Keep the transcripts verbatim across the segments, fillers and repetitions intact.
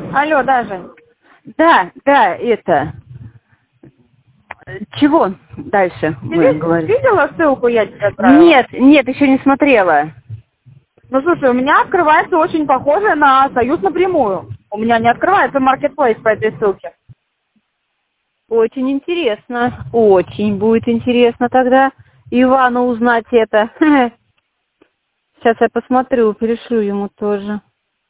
Алло, да, Жень? Да, да, это... Чего дальше Ты вы говорите? видела ссылку, я тебе отправила? Нет, нет, еще не смотрела. Ну, слушай, у меня открывается очень похоже на Союз напрямую. У меня не открывается Marketplace по этой ссылке. Очень интересно. Очень будет интересно тогда Ивану узнать это. Сейчас я посмотрю, перешлю ему тоже.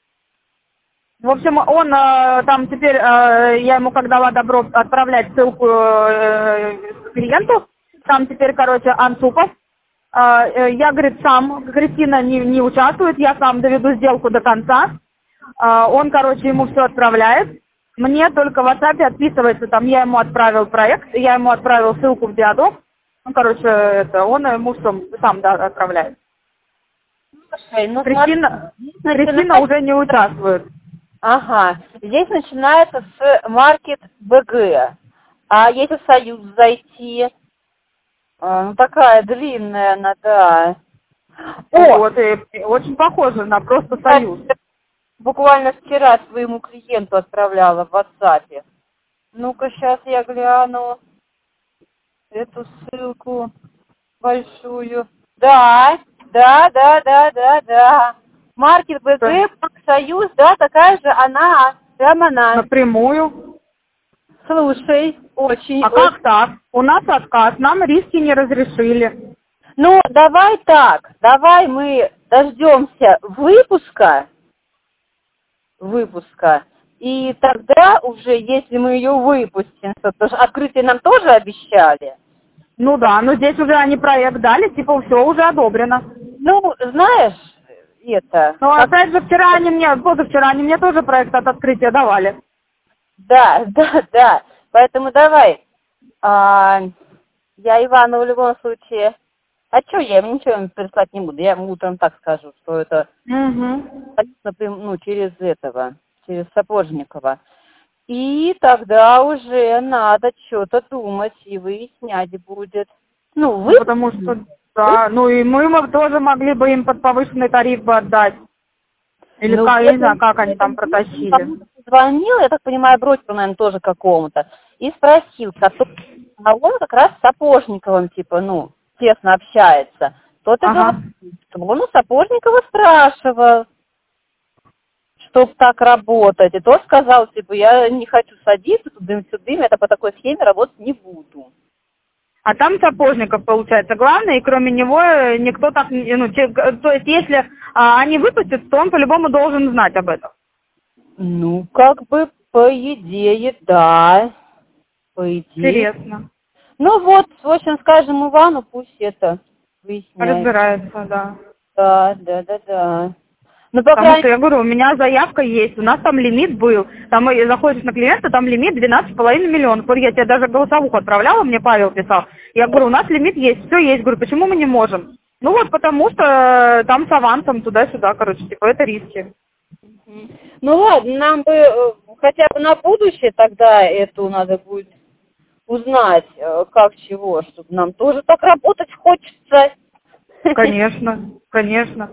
В общем, он э, там теперь, э, я ему как дала добро отправлять ссылку э, клиенту, там теперь, короче, Анцупов. Э, э, я, говорит, сам, Кристина не, не участвует, я сам доведу сделку до конца. Э, он, короче, ему все отправляет. Мне только в WhatsApp отписывается, там, я ему отправил проект, я ему отправил ссылку в диадок. Ну, короче, это, он ему сам, сам да, отправляет. Слушай, ну, Кристина, смотри, Кристина начинается... уже не участвует. Ага, здесь начинается с Market би джи. А если в Союз зайти, а, ну такая длинная она, да. О, Вот, и очень похоже на просто Союз. буквально вчера своему клиенту отправляла в WhatsApp. Ну-ка, сейчас я гляну эту ссылку большую. Да, да, да, да, да, да. Маркет би джи, Союз, да, такая же она, прям она. Напрямую. Слушай, очень, А очень. как так? У нас отказ, нам риски не разрешили. Ну, давай так, давай мы дождемся выпуска, выпуска, и тогда уже, если мы ее выпустим, потому что открытие нам тоже обещали. Ну да, но здесь уже они проект дали, типа все уже одобрено. Ну, знаешь, это... Но как- опять же вчера они мне, позавчера они мне тоже проект от открытия давали. Да, да, да. Поэтому давай. А, я Ивану в любом случае... А что, я ему ничего ему переслать не буду. Я ему утром так скажу, что это, Угу. напрям- ну, через этого, через Сапожникова. И тогда уже надо что-то думать и выяснять будет. Ну, вы... Потому что, да, ну и мы мо- тоже могли бы им под повышенный тариф бы отдать. Или Ну, как, я не знаю, поэтому- как они там протащили. звонил, я так понимаю, брокеру, наверное, тоже какому-то, и спросил, кто, а он как раз с Сапожниковым, типа, ну, тесно общается. Тот и говорит, Ага. что он у Сапожникова спрашивал, чтоб так работать. И тот сказал, типа, я не хочу садиться тудым-сюдым, это по такой схеме работать не буду. А там Сапожников, получается, главный, и кроме него э, никто так, не- ну, че- г- то есть если а, они выпустят, то он по-любому должен знать об этом. Ну, как бы, по идее, да. По идее. Интересно. Ну вот, в общем, скажем Ивану, пусть это выясняет. Разбирается, да. Да, да, да, да. Ну, по Потому крайней что я говорю, у меня заявка есть, у нас там лимит был, там и заходишь на клиента, там лимит двенадцать с половиной миллионов. Вот я тебе даже голосовуху отправляла, мне Павел писал. Я говорю, у нас лимит есть, все есть. Говорю, почему мы не можем? Ну вот потому что э, там с авансом туда-сюда, короче, типа это риски. мере. Ну ладно, нам бы э, хотя бы на будущее тогда эту надо будет узнать, э, как чего, чтобы нам тоже так работать хочется. Конечно, конечно.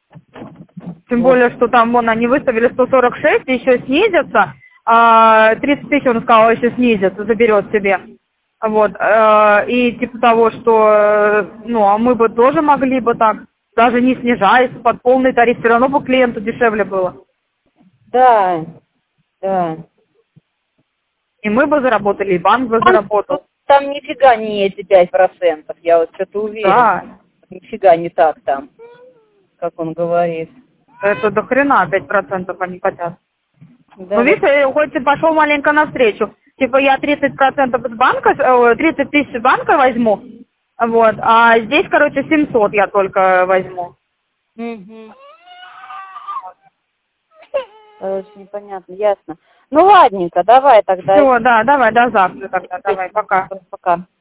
Тем Вот. более, что там, вон, они выставили сто сорок шесть, еще снизятся, а тридцать тысяч, он сказал, еще снизят, заберет себе. Вот, э, и типа того, что, э, ну, а мы бы тоже могли бы так, даже не снижаясь, под полный тариф, все равно бы клиенту дешевле было. Да, да. И мы бы заработали, и банк бы Там, заработал. там нифига не эти пять процентов, я вот что-то уверена. Да, Нифига не так там, как он говорит. это до хрена пять процентов они хотят. Да, Ну, да. видишь, э, хоть и пошел маленько навстречу. Типа я тридцать процентов из банка, э, тридцать тысяч из банка возьму, вот, а здесь, короче, семьсот я только возьму. Угу. Короче, непонятно, ясно. Ну ладненько, давай тогда. Все, да, давай, до завтра тогда, давай, пока. Пока.